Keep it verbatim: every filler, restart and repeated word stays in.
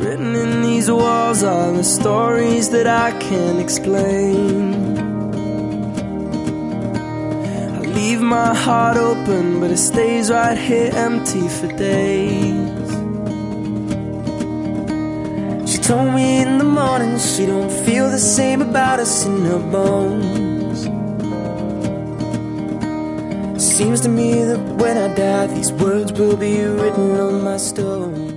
Written in these walls are the stories that I can't explain. I leave my heart open, but it stays right here empty for days. She told me in the morning she don't feel the same about us in her bones. Seems to me that when I die, these words will be written on my stone.